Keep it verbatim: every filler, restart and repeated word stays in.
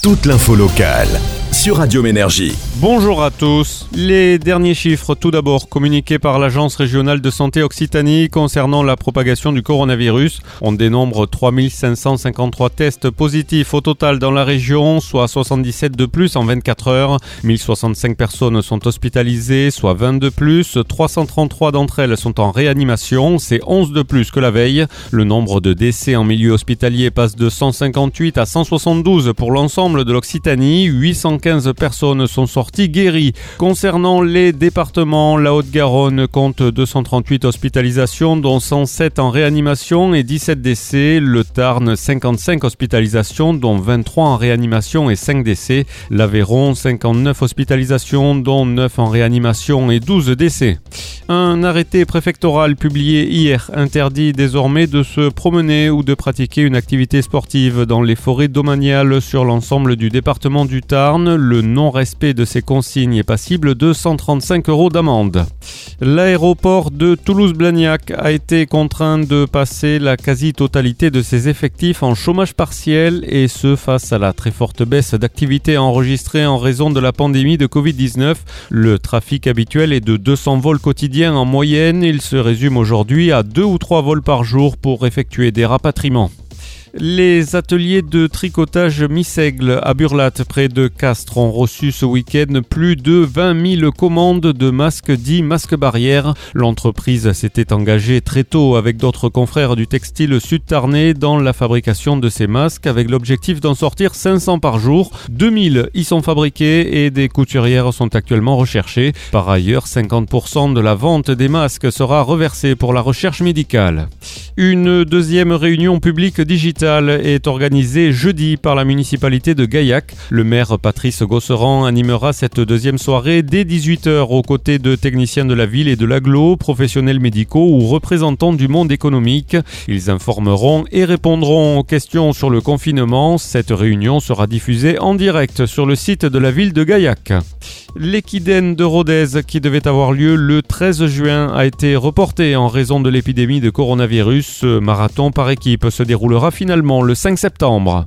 toute l'info locale sur Radio Énergie. Bonjour à tous. Les derniers chiffres, tout d'abord, communiqués par l'Agence régionale de santé Occitanie concernant la propagation du coronavirus. On dénombre trois mille cinq cent cinquante-trois tests positifs au total dans la région, soit soixante-dix-sept de plus en vingt-quatre heures. mille soixante-cinq personnes sont hospitalisées, soit vingt de plus. trois cent trente-trois d'entre elles sont en réanimation, c'est onze de plus que la veille. Le nombre de décès en milieu hospitalier passe de cent cinquante-huit à cent soixante-douze pour l'ensemble de l'Occitanie. huit cent quinze personnes sont sorties guéries. Concernant les départements, la Haute-Garonne compte deux cent trente-huit hospitalisations, dont cent sept en réanimation et dix-sept décès. Le Tarn, cinquante-cinq hospitalisations, dont vingt-trois en réanimation et cinq décès. L'Aveyron, cinquante-neuf hospitalisations, dont neuf en réanimation et douze décès. Un arrêté préfectoral publié hier interdit désormais de se promener ou de pratiquer une activité sportive dans les forêts domaniales sur l'ensemble du département du Tarn. Le non-respect de ces consignes est passible de cent trente-cinq euros d'amende. L'aéroport de Toulouse-Blagnac a été contraint de passer la quasi-totalité de ses effectifs en chômage partiel, et ce face à la très forte baisse d'activité enregistrée en raison de la pandémie de covid dix-neuf. Le trafic habituel est de deux cents vols quotidiens en moyenne. Il se résume aujourd'hui à deux ou trois vols par jour pour effectuer des rapatriements. Les ateliers de tricotage Missègle à Burlate, près de Castres, ont reçu ce week-end plus de vingt mille commandes de masques dits masques barrières. L'entreprise s'était engagée très tôt avec d'autres confrères du textile sud-tarnais dans la fabrication de ces masques, avec l'objectif d'en sortir cinq cents par jour. deux mille y sont fabriqués et des couturières sont actuellement recherchées. Par ailleurs, cinquante pour cent de la vente des masques sera reversée pour la recherche médicale. Une deuxième réunion publique digitale est organisée jeudi par la municipalité de Gaillac. Le maire Patrice Gosserand animera cette deuxième soirée dès dix-huit heures aux côtés de techniciens de la ville et de l'agglo, professionnels médicaux ou représentants du monde économique. Ils informeront et répondront aux questions sur le confinement. Cette réunion sera diffusée en direct sur le site de la ville de Gaillac. L'Équidène de Rodez, qui devait avoir lieu le treize juin, a été reporté en raison de l'épidémie de coronavirus. Ce marathon par équipe se déroulera finalement le cinq septembre.